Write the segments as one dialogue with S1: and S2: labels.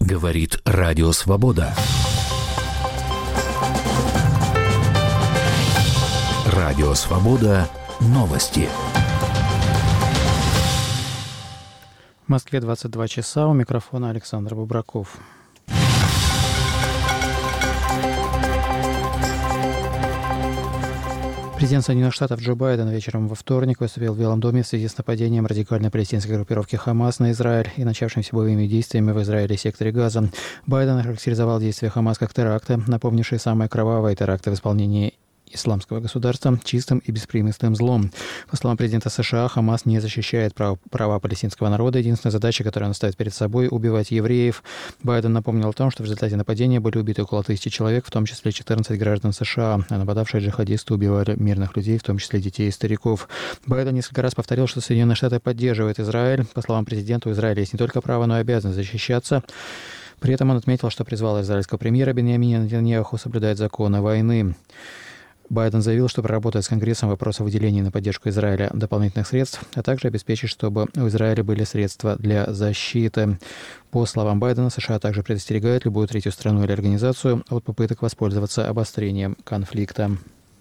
S1: Говорит Радио Свобода. Радио Свобода. Новости.
S2: В Москве 22 часа. У микрофона Александр Бубраков. Президент Соединенных Штатов Джо Байден вечером во вторник выступил в Белом доме в связи с нападением радикальной палестинской группировки «Хамас» на Израиль и начавшимися боевыми действиями в Израиле и секторе Газа. Байден охарактеризовал действия «Хамас» как теракты, напомнившие самые кровавые теракты в исполнении исламского государства чистым и беспримесным злом. По словам президента США, Хамас не защищает права палестинского народа. Единственная задача, которую он ставит перед собой – убивать евреев. Байден напомнил о том, что в результате нападения были убиты около 1000 человек, в том числе 14 граждан США. А нападавшие джихадисты убивали мирных людей, в том числе детей и стариков. Байден несколько раз повторил, что Соединенные Штаты поддерживают Израиль. По словам президента, у Израиля есть не только право, но и обязанность защищаться. При этом он отметил, что призвал израильского премьера Биньямина Нетаньяху соблюдать законы войны. Байден заявил, что проработает с Конгрессом вопрос о выделении на поддержку Израиля дополнительных средств, а также обеспечит, чтобы у Израиля были средства для защиты. По словам Байдена, США также предостерегают любую третью страну или организацию от попыток воспользоваться обострением конфликта.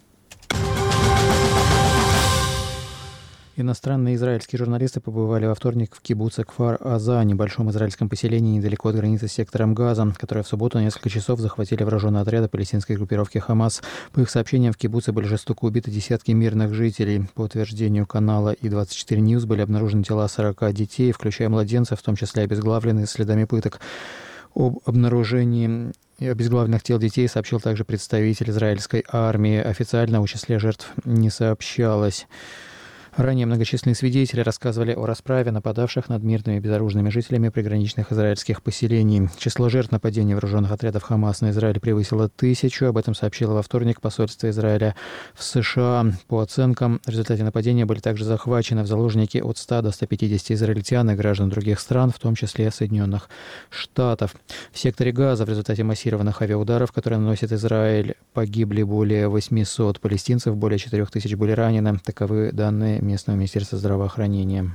S2: Иностранные израильские журналисты побывали во вторник в кибуце Кфар-Аза, небольшом израильском поселении недалеко от границы с сектором Газа, которое в субботу на несколько часов захватили вооруженные отряды палестинской группировки «Хамас». По их сообщениям, в кибуце были жестоко убиты десятки мирных жителей. По утверждению канала И-24 Ньюс были обнаружены тела 40 детей, включая младенцев, в том числе обезглавленные следами пыток. Об обнаружении обезглавленных тел детей сообщил также представитель израильской армии. Официально о числе жертв не сообщалось. Ранее многочисленные свидетели рассказывали о расправе нападавших над мирными безоружными жителями приграничных израильских поселений. Число жертв нападения вооруженных отрядов «Хамас» на Израиль превысило 1000. Об этом сообщило во вторник посольство Израиля в США. По оценкам, в результате нападения были также захвачены в заложники от 100 до 150 израильтян и граждан других стран, в том числе Соединенных Штатов. В секторе Газа в результате массированных авиаударов, которые наносит Израиль, погибли более 800 палестинцев, более 4000 были ранены. Таковы данные местного министерства здравоохранения.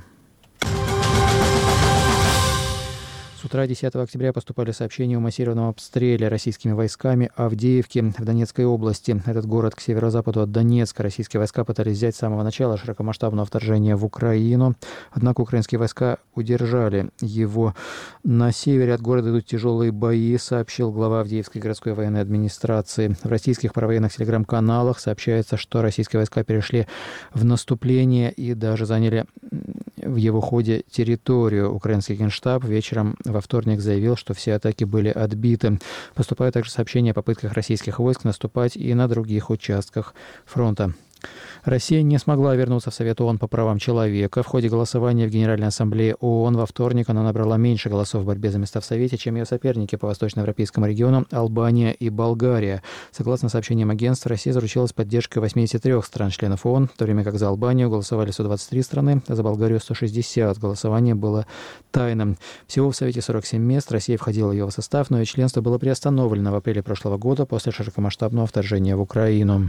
S2: С утра 10 октября поступали сообщения о массированном обстреле российскими войсками Авдеевки в Донецкой области. Этот город к северо-западу от Донецка. Российские войска пытались взять с самого начала широкомасштабного вторжения в Украину. Однако украинские войска удержали его. На севере от города идут тяжелые бои, сообщил глава Авдеевской городской военной администрации. В российских провоенных телеграм-каналах сообщается, что российские войска перешли в наступление и даже заняли в его ходе территорию. Украинский генштаб вечером во вторник заявил, что все атаки были отбиты. Поступают также сообщения о попытках российских войск наступать и на других участках фронта. Россия не смогла вернуться в Совет ООН по правам человека. В ходе голосования в Генеральной Ассамблее ООН во вторник она набрала меньше голосов в борьбе за места в Совете, чем ее соперники по восточноевропейскому региону Албания и Болгария. Согласно сообщениям агентства, Россия заручилась поддержкой 83 стран-членов ООН, в то время как за Албанию голосовали 123 страны, а за Болгарию 160. Голосование было тайным. Всего в Совете 47 мест. Россия входила в его состав, но ее членство было приостановлено в апреле прошлого года после широкомасштабного вторжения в Украину.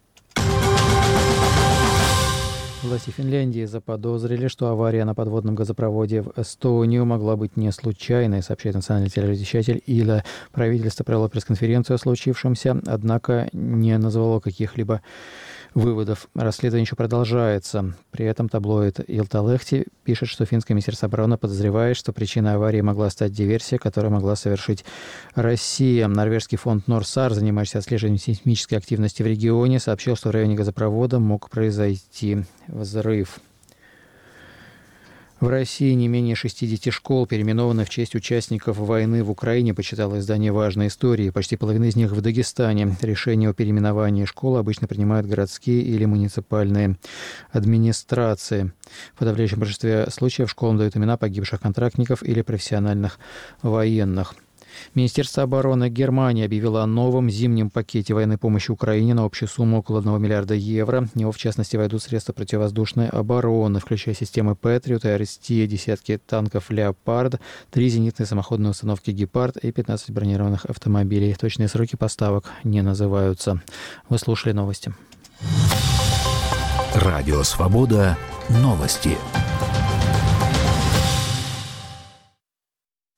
S2: Власти Финляндии заподозрили, что авария на подводном газопроводе в Эстонию могла быть не случайной, сообщает национальный телерадиовещатель Yle. Правительство провело пресс-конференцию о случившемся, однако не назвало каких-либо выводов. Расследование еще продолжается. При этом таблоид Iltalehti пишет, что финское министерство обороны подозревает, что причиной аварии могла стать диверсия, которую могла совершить Россия. Норвежский фонд Норсар, занимающийся отслеживанием сейсмической активности в регионе, сообщил, что в районе газопровода мог произойти взрыв. В России не менее 60 школ переименованы в честь участников войны в Украине, почитало издание «Важные истории». Почти половина из них в Дагестане. Решение о переименовании школ обычно принимают городские или муниципальные администрации. В подавляющем большинстве случаев школам дают имена погибших контрактников или профессиональных военных. Министерство обороны Германии объявило о новом зимнем пакете военной помощи Украине на общую сумму около 1 миллиарда евро. В него, в частности, войдут средства противовоздушной обороны, включая системы Патриот и РСТ, десятки танков «Леопард», 3 зенитные самоходные установки «Гепард» и 15 бронированных автомобилей. Точные сроки поставок не называются. Вы слушали новости.
S1: Радио «Свобода». Новости.